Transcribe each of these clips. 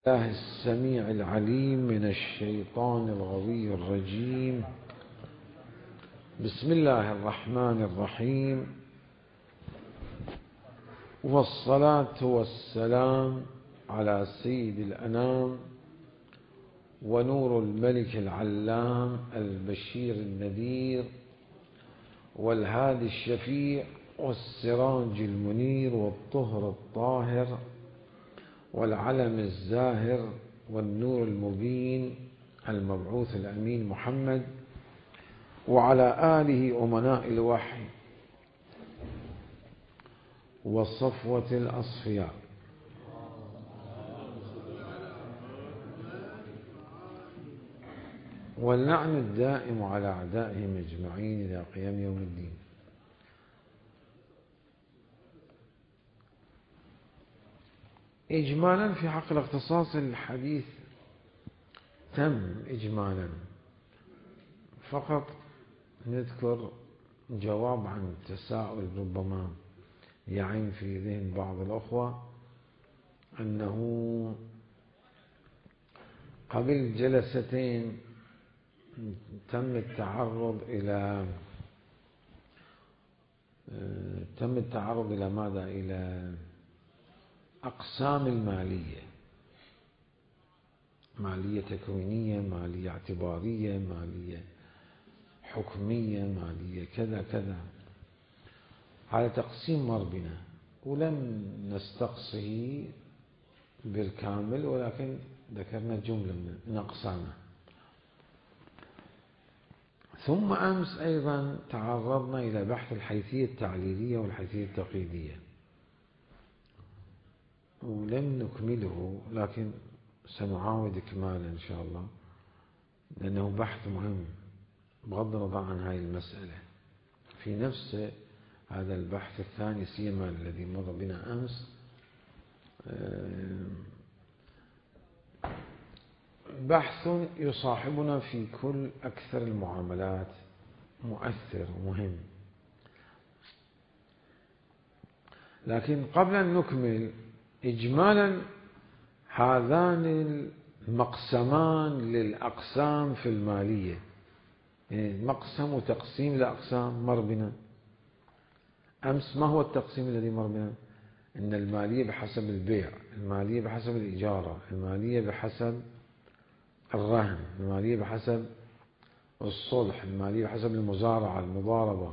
الله السميع العليم من الشيطان الغوي الرجيم. بسم الله الرحمن الرحيم، والصلاة والسلام على سيد الأنام ونور الملك العلام البشير النذير والهادي الشفيع والسراج المنير والطهر الطاهر والعلم الزاهر والنور المبين المبعوث الأمين محمد وعلى آله أمناء الوحي والصفوة الأصفياء واللعن الدائم على أعدائهم أجمعين إلى قيام يوم الدين. إجمالا في حق الاختصاص الحديث تم إجمالا، فقط نذكر جواب عن تساؤل ربما يعين في ذهن بعض الأخوة، أنه قبل جلستين تم التعرض إلى ماذا؟ إلى أقسام المالية، مالية تكوينية، مالية اعتبارية، مالية حكمية، مالية كذا كذا، على تقسيم مر بنا، ولم نستقصه بالكامل، ولكن ذكرنا جملة من أقسامه. ثم أمس أيضا تعرضنا إلى بحث الحيثية التعليلية والحيثية التقييدية، ولم نكمله، لكن سنعاود إكمالا إن شاء الله، لأنه بحث مهم بغض النظر عن هذه المسألة. في نفس هذا البحث الثاني سيما الذي مر بنا أمس، بحث يصاحبنا في كل أكثر المعاملات، مؤثر ومهم. لكن قبل أن نكمل إجمالا، هذان المقسمان للأقسام في المالية، يعني مقسم وتقسيم لأقسام مر بنا أمس. ما هو التقسيم الذي مر بنا؟ إن المالية بحسب البيع، المالية بحسب الإجارة، المالية بحسب الرهن، المالية بحسب الصلح، المالية بحسب المزارعة، المضاربة.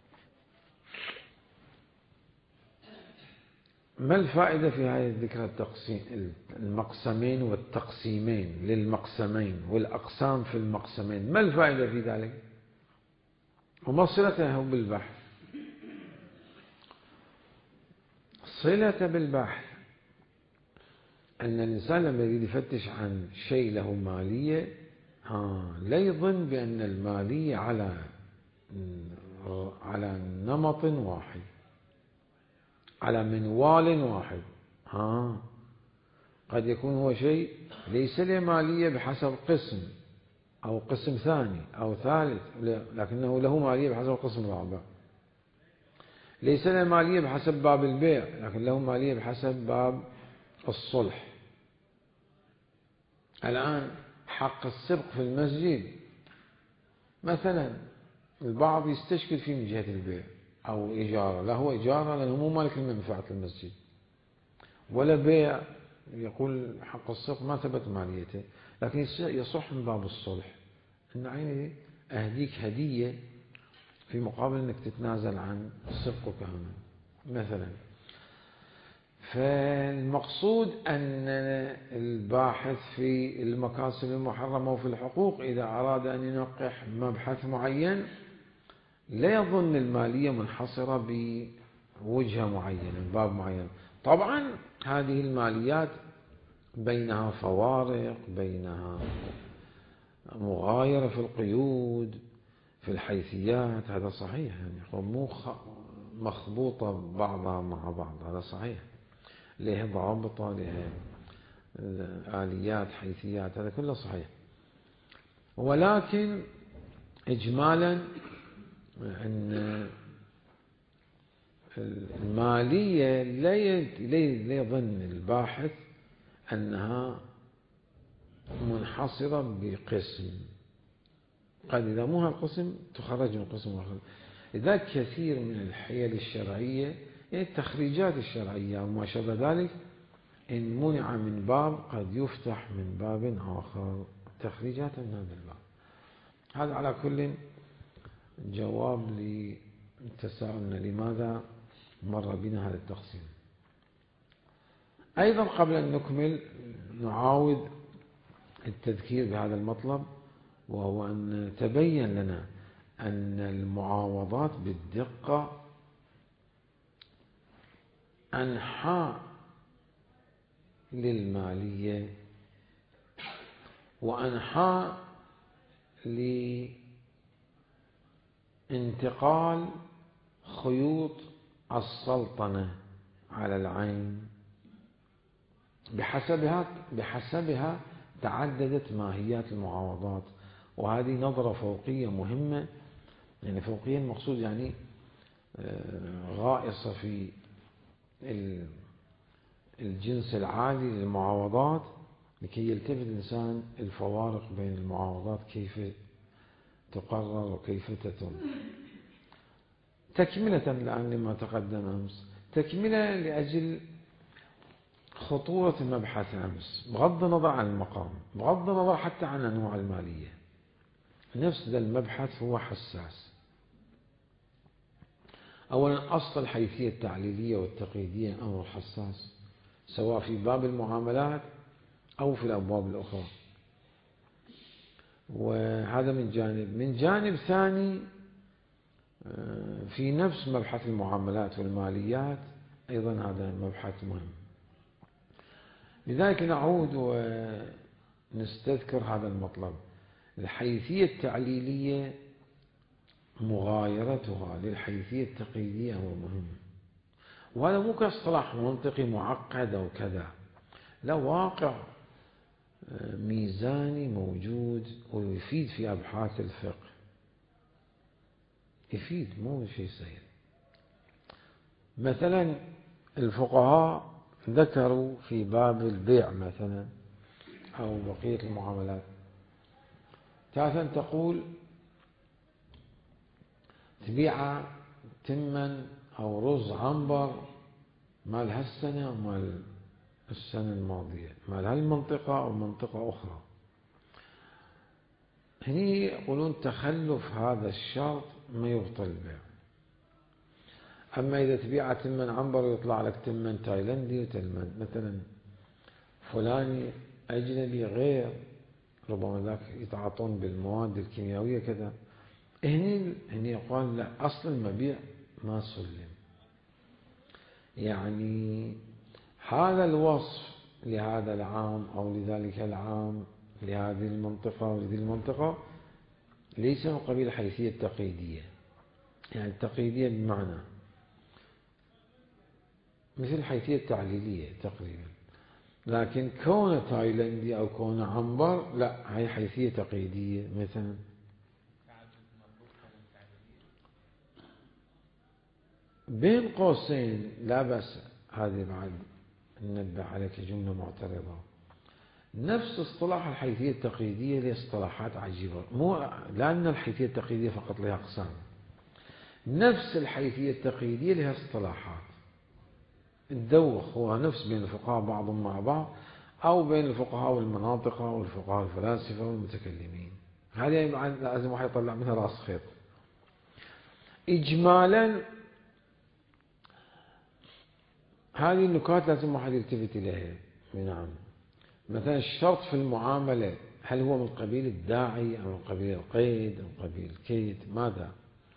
ما الفائدة في هذه الذكرى التقسيم المقسمين والتقسيمين للمقسمين والأقسام في المقسمين؟ ما الفائدة في ذلك؟ وما صلته بالبحث؟ صلة بالبحث أن الإنسان لما يريد يفتش عن شيء له مالية، لا يظن بأن المالية على نمط واحد، على منوال واحد. قد يكون هو شيء ليس له مالية بحسب قسم أو قسم ثاني أو ثالث، لكنه له مالية بحسب قسم رابع. ليس له مالية بحسب باب البيع، لكن له مالية بحسب باب الصلح. الآن حق السبق في المسجد مثلا، البعض يستشكل فيه من جهة البيع أو إجارة، لا هو إجارة لأنه مو مالك المنفعة المسجد، ولا بيع يقول حق السبق ما ثبت ماليته، لكن يصح من باب الصلح، إن عيني أهديك هدية في مقابل أنك تتنازل عن سبقك مثلا. فالمقصود أن الباحث في المكاسب المحرمة وفي الحقوق إذا أراد أن ينقح مبحث معين لا يظن المالية منحصرة بوجهة معينة، باب معين. طبعا هذه الماليات بينها فوارق، بينها مغايرة في القيود، في الحيثيات، هذا صحيح، يعني مو مخبوطة بعضها مع بعض، هذا صحيح، لها ضوابط، لها آليات، حيثيات، هذا كله صحيح. ولكن إجمالا أن المالية لا يظن الباحث أنها منحصرة بقسم، قد إذا مو هالقسم تخرج من قسم آخر. لذلك كثير من الحيل الشرعية، يعني التخريجات الشرعية وما شابه ذلك، إن منع من باب قد يفتح من باب آخر، تخريجات من هذا الباب. هذا على كل جواب لتساؤلنا لماذا مر بنا هذا التقسيم. أيضا قبل أن نكمل نعاود التذكير بهذا المطلب، وهو أن تبين لنا أن المعاوضات بالدقة أنحاء للمالية وأنحاء لانتقال خيوط السلطنة على العين. بحسبها تعددت ماهيات المعاوضات، وهذه نظرة فوقية مهمة. يعني فوقية المقصود يعني غائصة في الجنس العالي للمعاوضات، لكي يلتفت الإنسان الفوارق بين المعاوضات كيف تقرر وكيف تتم. تكملة الآن لما تقدم أمس، تكملة لأجل خطورة المبحث أمس، بغض النظر عن المقام، بغض النظر حتى عن أنواع المالية. نفس ذا المبحث هو حساس. أولا، أصل الحيثية التعليلية والتقييدية أمر حساس، سواء في باب المعاملات أو في الأبواب الأخرى. وهذا من جانب. من جانب ثاني، في نفس مبحث المعاملات والماليات أيضا هذا مبحث مهم. لذلك نعود ونستذكر هذا المطلب. الحيثية التعليلية مغايرتها للحيثية التقييدية هو مهم، وهذا مو كاصطلاح منطقي معقد أو كذا، لا، واقع ميزاني موجود ويفيد في أبحاث الفقه، يفيد، مو شيء سهل. مثلا الفقهاء ذكروا في باب البيع مثلا أو بقية المعاملات، تارة تقول تبيع تما أو رز عنبر مال هالسنة ومال السنة الماضية، مال هالمنطقة أو منطقة أخرى. هني يقولون تخلف هذا الشرط ما يبطل البيع. أما إذا تبيع تما عنبر ويطلع لك تما تايلندي وتلمن مثلا فلاني أجنبي غير، ربما ذاك يتعاطون بالمواد الكيميائية كذا، هني يقال لا، أصل المبيع ما سلم. يعني هذا الوصف لهذا العام أو لذلك العام لهذه المنطقة ولذي المنطقة ليس من قبيل الحيثية التقييدية. يعني التقييدية بمعنى مثل الحيثية التعليلية تقريبا، لكن كون تايلندي أو كون عنبر لا، هي حيثية تقييدية. مثلا بين قوسين لا بأس، هذه بعد ننبه عليك جملة معترضة. نفس اصطلاح الحيثية التقييدية له اصطلاحات عجيبة، مو لأن الحيثية التقييدية فقط لها أقسام، نفس الحيثية التقييدية لها اصطلاحات. الدوخ هو نفس بين الفقهاء بعضهم مع بعض، أو بين الفقهاء والمناطق والفقهاء الفلاسفة والمتكلمين. هذه لازم واحد يطلع منها راس خيط. إجمالا هذه النكات لازم واحد يلتفت إليها. نعم، مثلا الشرط في المعاملة هل هو من قبيل الداعي أو من قبيل القيد أو من قبيل الكيد؟ ماذا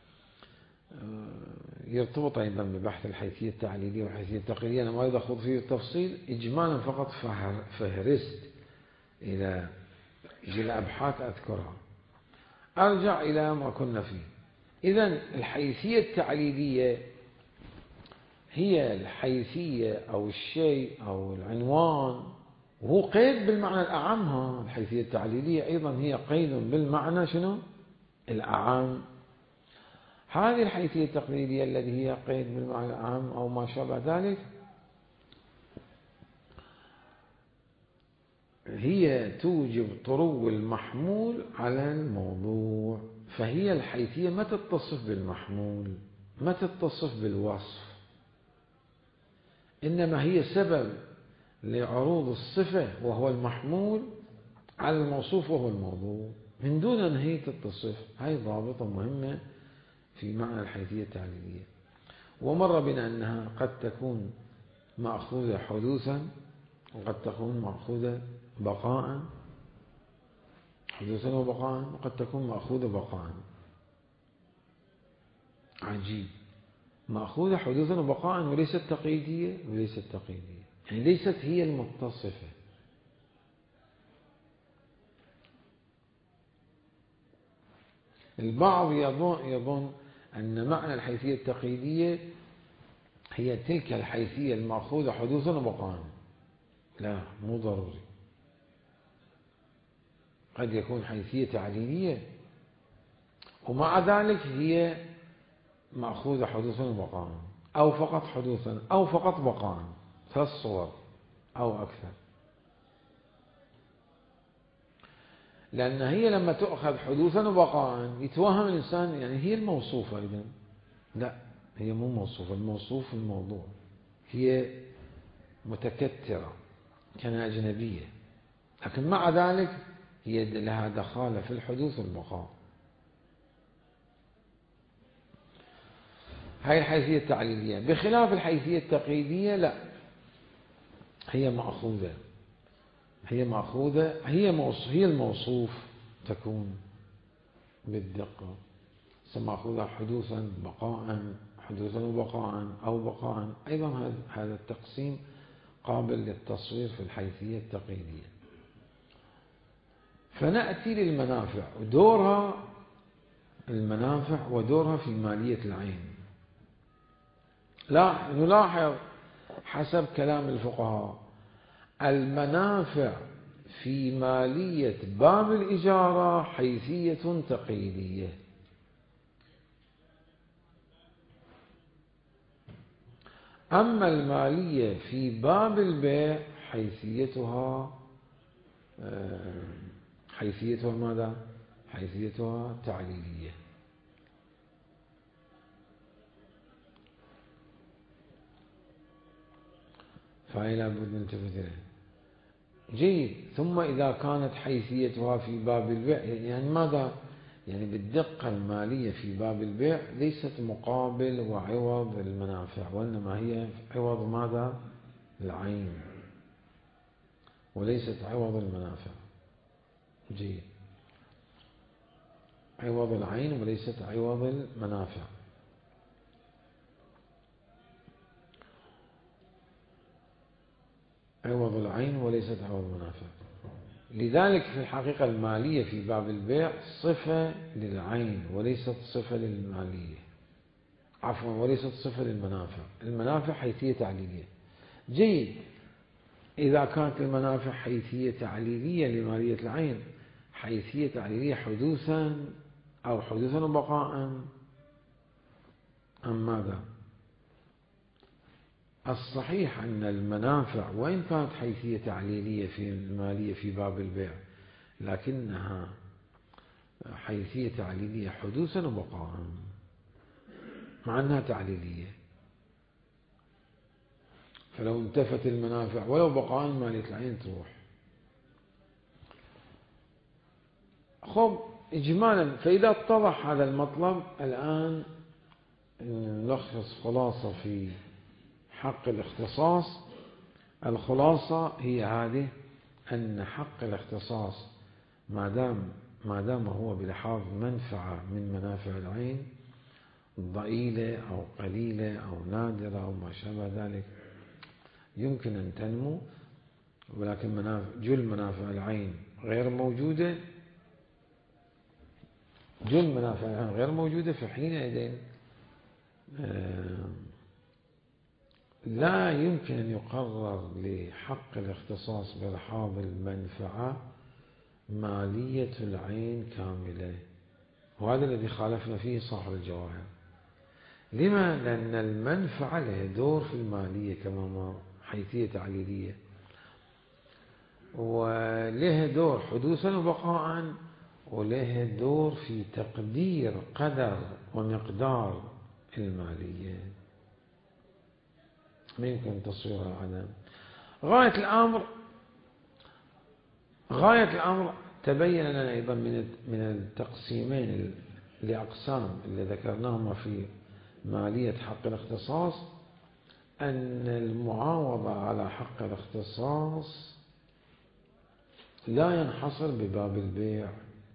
يرتبط أيضا ببحث الحيثية التعليلية والحيثية التقييدية. أنا ما أريد أخوض فيه التفصيل، إجمالا فقط فهرست إلى أبحاث أذكرها. أرجع إلى ما كنا فيه. إذن الحيثية التعليلية هي الحيثية أو الشيء أو العنوان، وهو قيد بالمعنى الأعم. الحيثية التعليلية أيضا هي قيد بالمعنى شنو؟ الأعم. هذه الحيثية التقليدية التي هي قيد بالمعنى العام أو ما شابه ذلك هي توجب طرو المحمول على الموضوع، فهي الحيثية ما تتصف بالمحمول، ما تتصف بالوصف، إنما هي سبب لعروض الصفة وهو المحمول على الموصوف وهو الموضوع، من دون أن هي تتصف. هاي ضابطة مهمة في معنى الحيثية التعليلية. ومر بنا أنها قد تكون مأخوذة حدوثا، وقد تكون مأخوذة بقاء، حدوثا وبقاء، وقد تكون مأخوذة بقاء. عجيب، مأخوذة حدوثا وبقاء وليست تقييدية، وليست تقييدية، يعني ليست هي المتصفة. البعض يظن أن معنى الحيثية التقييدية هي تلك الحيثية المأخوذة حدوثا وبقاء. لا، مو ضروري، قد يكون حيثية تعليلية ومع ذلك هي مأخوذة حدوثا وبقاء، أو فقط حدوثا أو فقط بقاء، 3 صور أو أكثر. لأن هي لما تؤخذ حدوثا وبقاء يتوهم الإنسان يعني هي الموصوفة، إذن لا، هي مو موصوفة، الموصوف الموضوع، هي متكترة كانها أجنبية، لكن مع ذلك هي لها دخالة في الحدوث والبقاء. هاي الحيثية التعليلية. بخلاف الحيثية التقييدية لا، هي مأخوذة، هي الموصوف تكون بالدقة، مأخوذة حدوثا بقاء، حدوثا وبقاء أو بقاء. أيضا هذا التقسيم قابل للتصوير في الحيثية التقييدية. فنأتي للمنافع ودورها، المنافع ودورها في مالية العين. لا نلاحظ حسب كلام الفقهاء المنافع في مالية باب الإجارة حيثية تقييدية، أما المالية في باب البيع حيثيتها ماذا؟ حيثيتها تعليلية. فهي لابد نلتفت إليها. جيد. ثم إذا كانت حيثيتها في باب البيع، يعني ماذا؟ يعني بالدقة المالية في باب البيع ليست مقابل وعوض المنافع، وإنما هي عوض ماذا؟ العين، وليست عوض المنافع. جيد، عوض العين وليست عوض المنافع. عوض العين وليست عوض المنافع. لذلك في الحقيقة المالية في باب البيع صفة للعين وليست صفة للمالية، عفوا وليست صفة للمنافع. المنافع حيثية تعليلية. جيد. إذا كانت المنافع حيثية تعليلية لمالية العين، حيثية تعليلية حدوثا أو حدوثا وبقاء أم ماذا؟ الصحيح أن المنافع وإن كانت حيثية تعليلية في المالية في باب البيع، لكنها حيثية تعليلية حدوثا وبقاء، مع أنها تعليلية. فلو انتفت المنافع ولو بقاء مالية العين تروح. خب إجمالا، فإذا اتضح هذا المطلب الآن نلخص خلاصة في حق الاختصاص. الخلاصة هي هذه، أن حق الاختصاص ما دام هو بلحاظ منفعة من منافع العين ضئيلة أو قليلة أو نادرة أو ما شابه ذلك يمكن أن تنمو، ولكن جل منافع العين غير موجودة، جل منافع العين غير موجودة، في حينئذ لا يمكن أن يقرر لحق الاختصاص بلحاظ المنفعة مالية العين كاملة. وهذا الذي خالفنا فيه صاحب الجواهر. لما؟ لأن المنفعة لها دور في المالية كما ما حيثية تعليلية. وله دور حدوثا وبقاء، وله دور في تقدير قدر ومقدار المالية، ما يمكن تصويرها عدم. غاية الأمر تبين لنا أيضا من التقسيمين لأقسام اللي ذكرناهما في مالية حق الاختصاص، أن المعاوضة على حق الاختصاص لا ينحصر بباب البيع،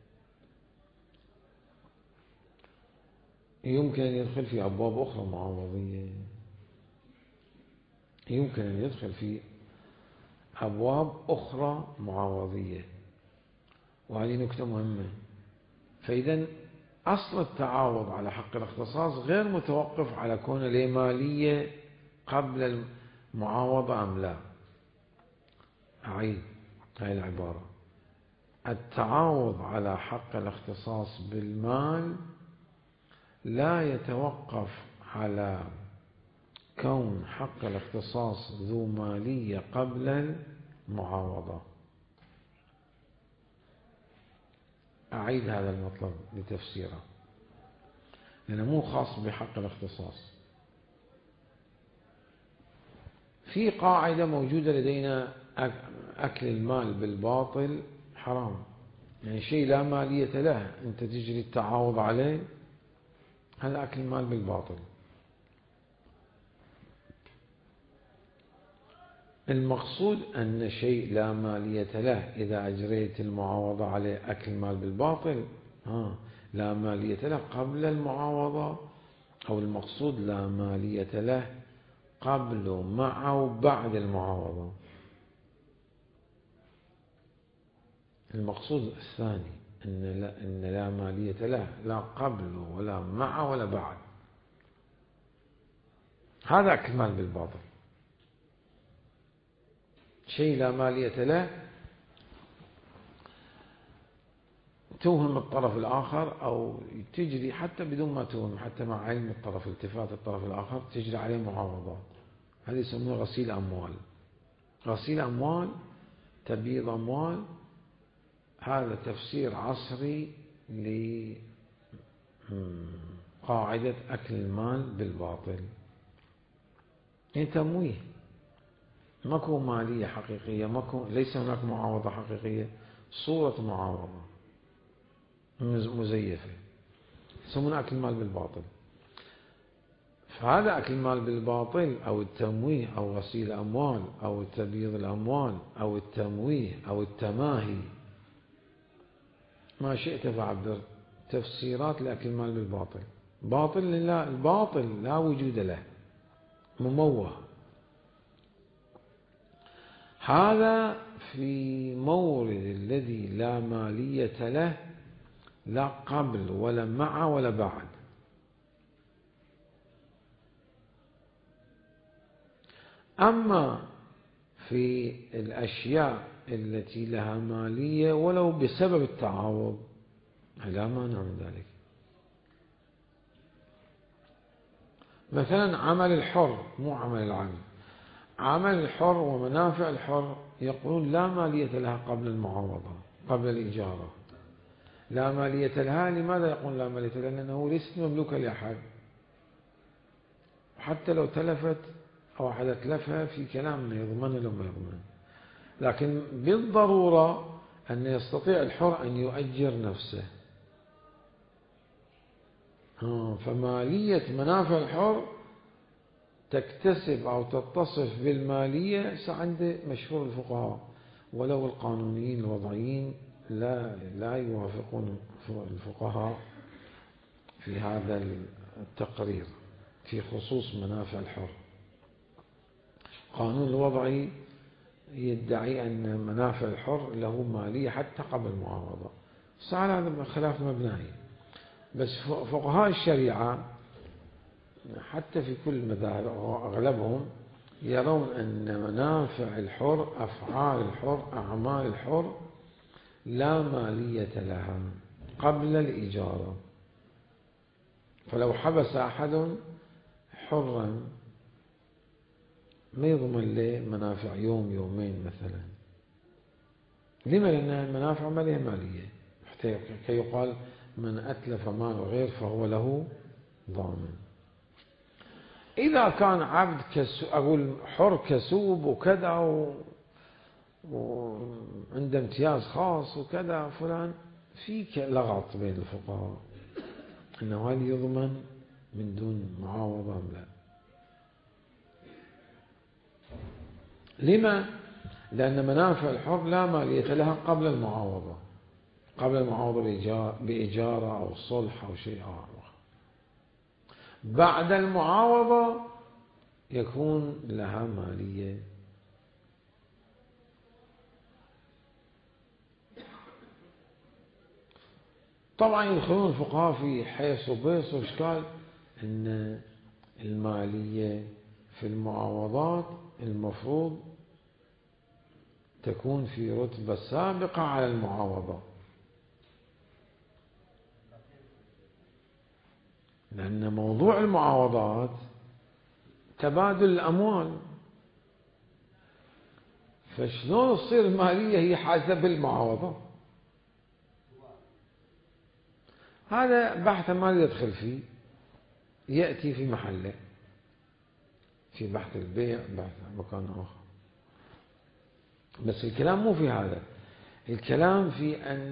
يمكن أن يدخل في أبواب أخرى معاوضية، يمكن أن يدخل في أبواب أخرى معاوضية، وهذه نكتة مهمة. فإذا أصل التعاوض على حق الاختصاص غير متوقف على كون له مالية قبل المعاوضة أم لا. أعيد هذه العبارة: التعاوض على حق الاختصاص بالمال لا يتوقف على كون حق الاختصاص ذو مالية قبل المعاوضة. أعيد هذا المطلب لتفسيره، لأنه مو خاص بحق الاختصاص. في قاعدة موجودة لدينا: أكل المال بالباطل حرام، يعني شيء لا مالية له أنت تجري التعاوض عليه، هذا أكل المال بالباطل. المقصود أن شيء لا مالية له إذا أجريت المعاوضة عليه أكل المال بالباطل، لا مالية له قبل المعاوضة، أو المقصود لا مالية له قبل مع وبعد المعاوضة. المقصود الثاني أن لا مالية له لا قبل ولا مع ولا بعد، هذا أكل المال بالباطل. شيء لا مالية له توهم الطرف الآخر، أو تجري حتى بدون ما توهم، حتى مع علم الطرف، التفات الطرف الآخر، تجري عليه معاوضات. هذه يسمونه غسيل أموال. غسيل أموال، تبييض أموال، هذا تفسير عصري لقاعدة أكل المال بالباطل. يعني تمويه، ماكو مالية حقيقية، ليس هناك معاوضة حقيقية، صورة معاوضة مزيفة، يسمونه أكل المال بالباطل. فهذا أكل المال بالباطل أو التمويه أو غسيل الأموال أو تبييض الأموال أو التمويه أو التماهي، ما شئت فعبر، تفسيرات لأكل المال بالباطل. باطل لا، الباطل لا وجود له، مموه. هذا في مورد الذي لا مالية له لا قبل ولا مع ولا بعد. أما في الأشياء التي لها مالية ولو بسبب التعاوض لا مانع من ذلك. مثلا عمل الحر، مو عمل العام، عمل الحر ومنافع الحر يقولون لا مالية لها قبل المعاوضة، قبل الإجارة. لا مالية لها، لماذا يقول لا مالية لها؟ لأنه ليست مملوكة لأحد، حتى لو تلفت أو أحد أتلفها في كلام يضمن لو ما يضمن، لكن بالضرورة أن يستطيع الحر أن يؤجر نفسه. فمالية منافع الحر تكتسب أو تتصف بالمالية عند مشهور الفقهاء، ولو القانونيين الوضعيين لا يوافقون الفقهاء في هذا التقرير في خصوص منافع الحر. القانون الوضعي يدعي أن منافع الحر له مالية حتى قبل المعاوضة، صار هذا خلاف مبنائي. بس فقهاء الشريعة حتى في كل المذاهب أغلبهم يرون أن منافع الحر، أفعال الحر، أعمال الحر لا مالية لها قبل الإجارة. فلو حبس أحد حرا ما يضمن له منافع يوم يومين مثلا، لما؟ لأن المنافع مالية مالية، حتى كي يقال من أتلف مال غير فهو له ضامن. إذا كان عبد أقول حر كسوب وكذا وعنده امتياز خاص وكذا فلان، في لغط بين الفقهاء أنه هل يضمن من دون معاوضة أم لا؟ لما؟ لأن منافع الحر لا مالية لها قبل المعاوضة، بإجارة أو صلح أو شيء آخر. بعد المعاوضة يكون لها مالية. طبعا يدخلون الفقهاء في حيث وبيص وإشكال أن المالية في المعاوضات المفروض تكون في رتبة سابقة على المعاوضة، لأن موضوع المعاوضات تبادل الأموال، فشلون تصير المالية هي حسب المعاوضة؟ هذا بحث ما يدخل فيه، يأتي في محله، في بحث البيع، بحث مكان آخر. بس الكلام مو في هذا، الكلام في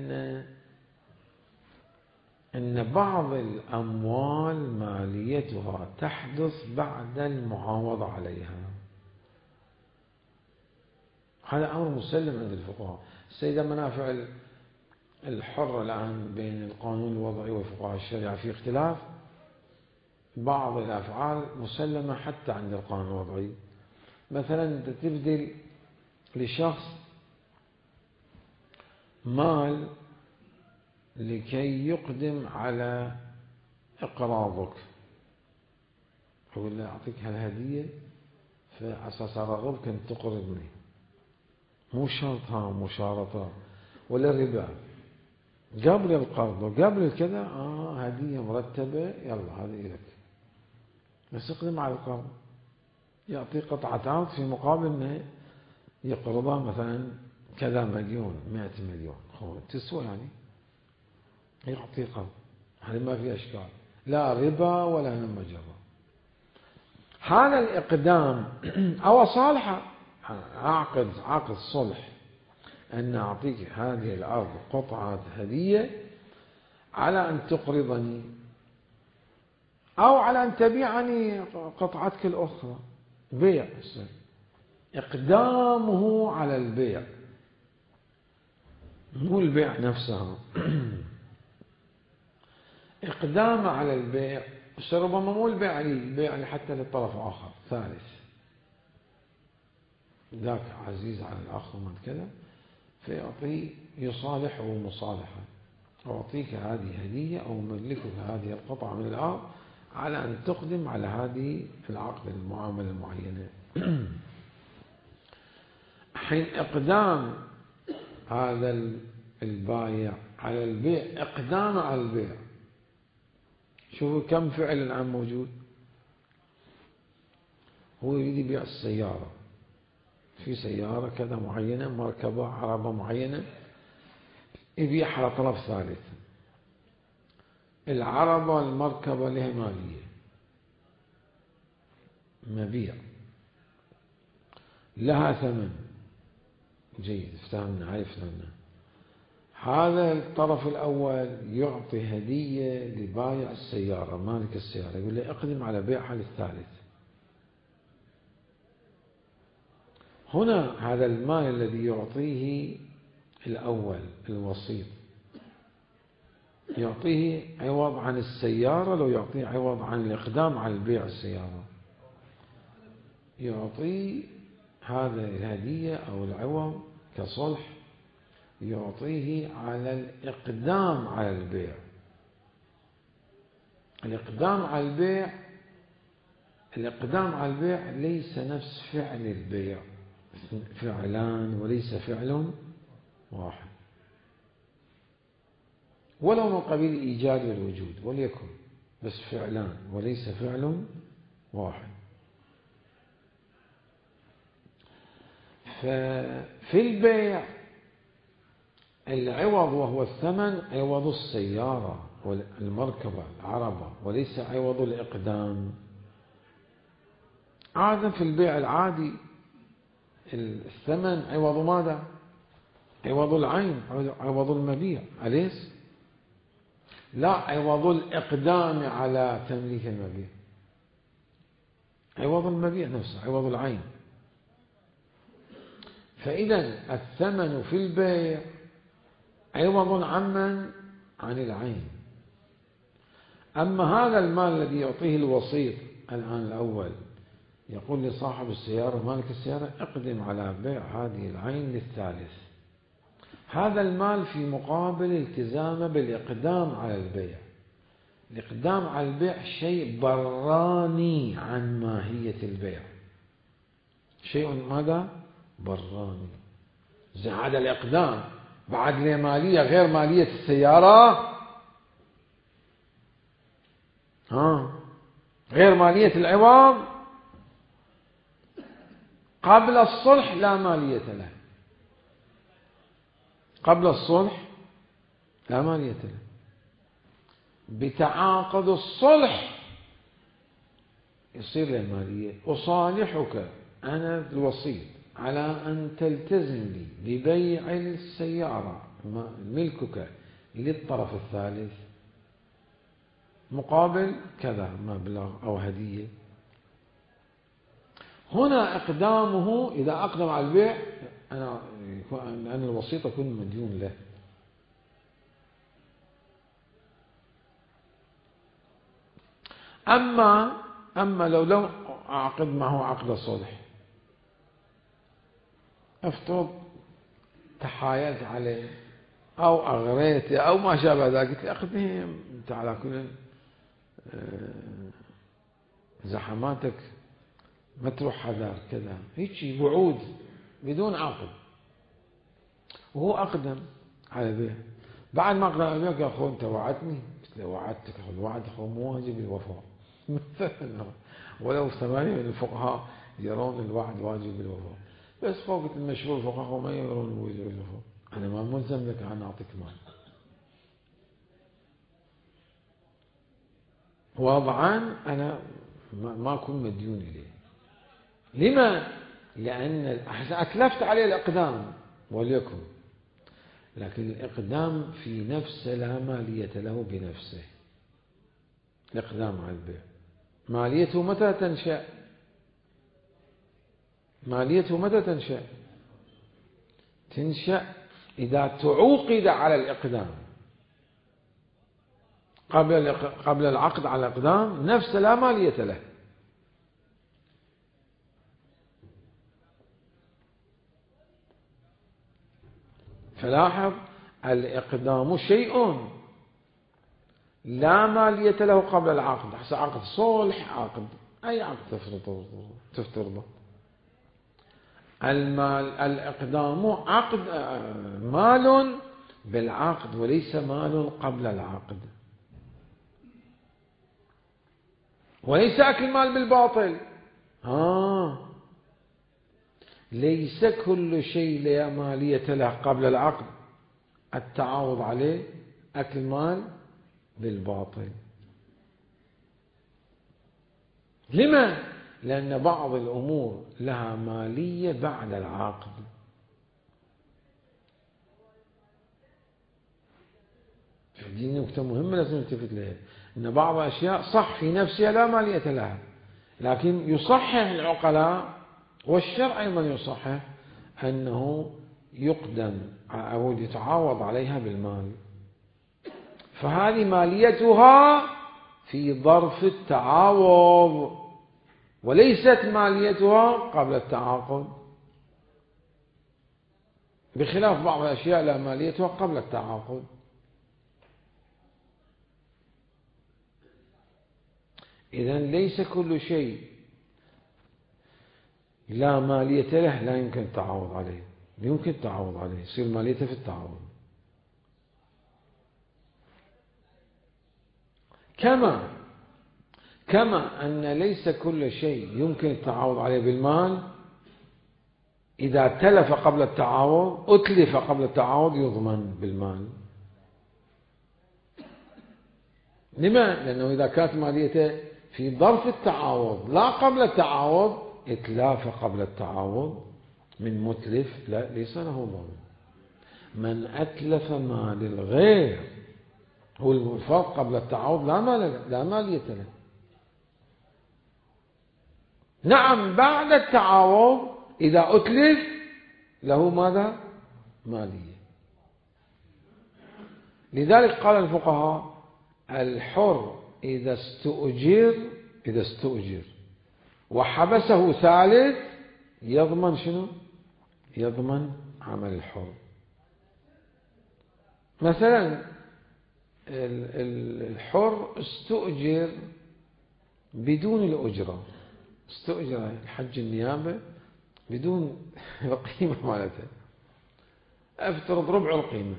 أن بعض الأموال ماليتها تحدث بعد المعاوضة عليها. هذا أمر مسلم عند الفقهاء. السيدة منافع الحرة الآن بين القانون الوضعي وفقهاء الشريعة في اختلاف، بعض الأفعال مسلمة حتى عند القانون الوضعي. مثلا تبذل لشخص مال لكي يقدم على إقراضك، أقول له أعطيك هالهدية فأساس أرغبك أن تقرضني، مو شرطها مشارطة ولا ربا، قبل القرض وقبل الكذا هدية مرتبة، يلا هذه لك، بس اقدم على القرض. يعطي قطعة أرض في مقابل أنه يقرضها مثلا كذا مليون 100 مليون، تسوى يعني، يعطي قرض، هذا ما في أشكال، لا ربا ولا مجرى. هذا الإقدام أو صالحة، عقد صلح أن أعطيك هذه الأرض قطعة هدية على أن تقرضني أو على أن تبيعني قطعتك الأخرى، بيع. إقدامه على البيع مو البيع نفسها. إقدام على البيع ربما مو البيع لي، البيع حتى للطرف آخر ثالث، ذاك عزيز على الآخر من كذا، فيعطيه يصالحه مصالحة، أعطيك هذه هدية أو ملكك هذه القطعة من الأرض على أن تقدم على هذه العقد المعاملة المعينة. حين إقدام هذا البايع على البيع، إقدام على البيع، شوفوا كم فعل الآن موجود. هو يريد يبيع السيارة، في سيارة كذا معينة، مركبة عربة معينة، يبيعها على طرف ثالث. العربة المركبة لها مالية، مبيع، لها ثمن، جيد، افتهمنا، عرفنا. هذا الطرف الأول يعطي هدية لبايع السيارة، مالك السيارة، يقول له اقدم على بيعها للثالث. هنا هذا المال الذي يعطيه الأول الوسيط يعطيه عوض عن السيارة، لو يعطيه عوض عن الإقدام على البيع السيارة، يعطيه هذا الهدية أو العوض كصلح، يعطيه على الإقدام على البيع. الإقدام على البيع ليس نفس فعل البيع، فعلان وليس فعل واحد، ولو من قبيل الإيجاد والوجود وليكن، بس فعلان وليس فعل واحد. ففي البيع العوض وهو الثمن عوض السيارة والمركبة العربة، وليس عوض الإقدام. عادة في البيع العادي الثمن عوض ماذا؟ عوض العين، عوض المبيع، أليس؟ لا عوض الإقدام على تمليك المبيع، عوض المبيع نفسه، عوض العين. فإذا الثمن في البيع عوض عن العين. أما هذا المال الذي يعطيه الوسيط الآن الأول، يقول لصاحب السيارة مالك السيارة اقدم على بيع هذه العين للثالث، هذا المال في مقابل التزامه بالإقدام على البيع. الإقدام على البيع شيء براني عن ماهية البيع، شيء ماذا؟ براني. هذا الإقدام بعد له مالية غير مالية السيارة، غير مالية العوض. قبل الصلح لا مالية له، قبل الصلح لا مالية له. بتعاقد الصلح يصير له مالية. أصالحك أنا الوسيط على أن تلتزم لي ببيع السيارة ملكك للطرف الثالث مقابل كذا مبلغ أو هدية. هنا إقدامه إذا أقدم على البيع أنا الوسيط أكون مديون له. أما لو أعقد معه عقد صلح، افترض تحايلت عليه أو أغريته أو ما شابه ذلك، قلت له أخذني أنت على كل زحماتك ما تروح حذر كذا، هيك وعود بدون عقد، وهو أقدم على البيع. بعد ما أقدم على البيع قال أخو أنت وعدتني، قلت له وعدتك، الوعد أخو مو واجب الوفاء. ولو 8 من الفقهاء يرون الوعد واجب الوفاء، بس فوق المشهور الفقهاء ما يرون واجب الوفاء. أنا ما ملزم لك أن أعطيك مال. وضعا أنا ما أكون مديون إليه. لما؟ لأن أتلفت عليه الإقدام وليكن، لكن الإقدام في نفسه لا مالية له بنفسه. الإقدام على البيع ماليته متى تنشأ؟ ماليته متى تنشأ؟ تنشأ إذا تعوقد على الإقدام. قبل العقد على الإقدام نفسه لا مالية له. فلاحظ الإقدام شيء لا مالية له قبل العقد، حتى عقد صلح، عقد أي عقد تفترضه. الإقدام عقد مال بالعقد وليس مال قبل العقد، وليس أكل مال بالباطل. ليس كل شيء لا مالية له قبل العقد التعاوض عليه أكل مال بالباطل. لما؟ لأن بعض الأمور لها مالية بعد العقد. دي نقطة مهمة لازم نلتفت لها، أن بعض الأشياء صح في نفسها لا مالية لها، لكن يصحح العقلاء والشرع أيضا يصحح أنه يقدم أو يتعاوض عليها بالمال. فهذه ماليتها في ظرف التعاوض وليست ماليتها قبل التعاقد، بخلاف بعض الأشياء لا ماليتها قبل التعاقد. إذن ليس كل شيء لا مالية له لا يمكن التعاوض عليه، يمكن التعاوض عليه، يصير ماليته في التعاوض. كما أن ليس كل شيء يمكن التعاوض عليه بالمال إذا تلف قبل التعاوض أتلف قبل التعاوض يضمن بالمال. لما؟ لأنه إذا كانت ماليته في ظرف التعاوض لا قبل التعاوض، إتلاف قبل التعاوض من متلف لا ليس له ضمان. من أتلف مال الغير هو الفرق قبل التعاوض لا مالية له. نعم بعد التعاوض إذا أتلف له ماذا؟ مالية. لذلك قال الفقهاء الحر إذا استؤجر وحبسه ثالث يضمن شنو؟ يضمن عمل الحر. مثلا الحر استؤجر بدون الأجرة، استؤجر الحج النيابة بدون القيمة مالته، افترض ربع القيمة،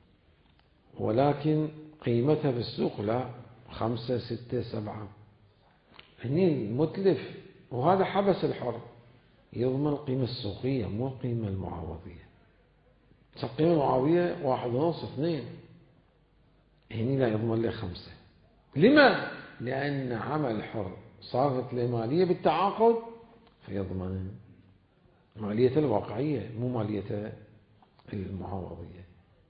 ولكن قيمتها في السوق لا 5 6 7. هني المتلف وهذا حبس الحر يضمن القيمة السوقية مو القيمة المعوضية. القيمة المعوضية 1.5 2، هني لا يضمن له 5. لما؟ لأن عمل الحر صارت له مالية بالتعاقد فيضمن مالية الواقعية مو مالية المعوضية.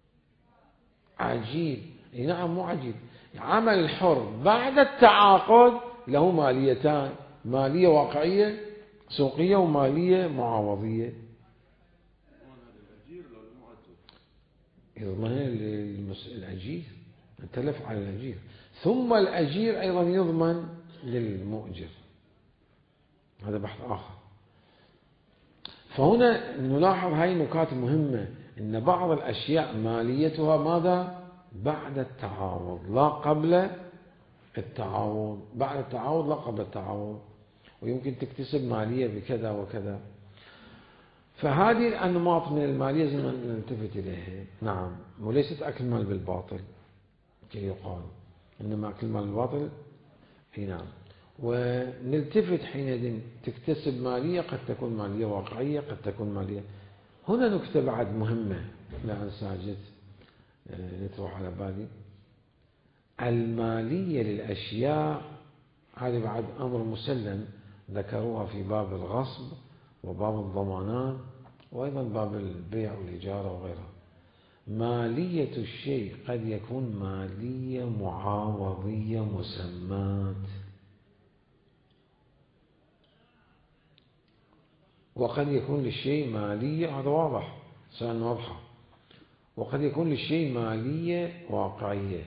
عجيب. نعم مو عجيب. عمل الحر بعد التعاقد له ماليتان، مالية واقعية سوقية ومالية معوضية. يضمن الأجير، التلف على الأجير، ثم الأجير أيضا يضمن للمؤجر. هذا بحث آخر. فهنا نلاحظ هاي نكات مهمة، إن بعض الأشياء ماليتها ماذا؟ بعد التعاوض لا قبل التعاوض، بعد التعاوض لا قبل التعاوض، ويمكن تكتسب مالية بكذا وكذا. فهذه الأنماط من المالية لازم نلتفت إليها. نعم، وليست أكل مال بالباطل كي يقال، إنما أكل مال بالباطل. نعم. ونلتفت حينئذ تكتسب مالية، قد تكون مالية واقعية، قد تكون مالية. هنا نكتة بعد مهمة لا أنسى جد نتروح على بالي، المالية للأشياء هذه بعد أمر مسلم ذكروها في باب الغصب وباب الضمانات وأيضا باب البيع والإجارة وغيرها. مالية الشيء قد يكون مالية معاوضية مسمات، وقد يكون للشيء مالية، هذا واضح سؤال واضحة، وقد يكون للشيء مالية واقعية.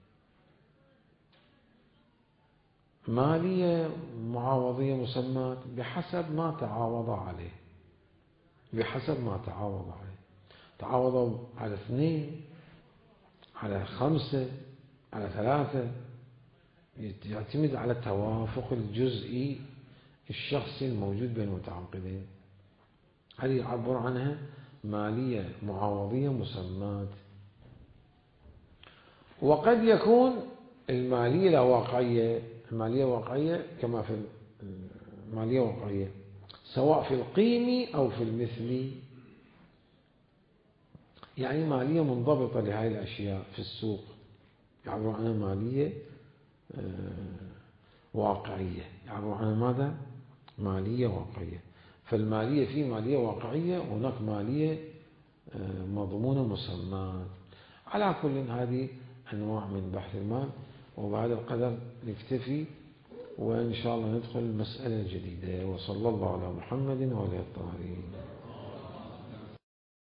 مالية معاوضية مسمات بحسب ما تعاوض عليه، بحسب ما تعاوض عليه. تعاوضوا على 2 على 5 على 3، يعتمد على التوافق الجزئي الشخصي الموجود بين المتعاقدين. هذه يعبر عنها مالية معاوضية مسمات. وقد يكون المالية لا واقعية، المالية واقعية كما في المالية واقعية سواء في القيمي أو في المثلي، يعني مالية منضبطة لهذه الأشياء في السوق يعبر عنها مالية واقعية، يعبر عنها ماذا؟ مالية واقعية. فالمالية في مالية واقعية وهناك مالية مضمونة مسمات. على كل هذه أنواع من بحث المال، وبهذا القدر نكتفي، وإن شاء الله ندخل المسألة الجديدة. وصلى الله على محمد وعلى آله الطاهرين.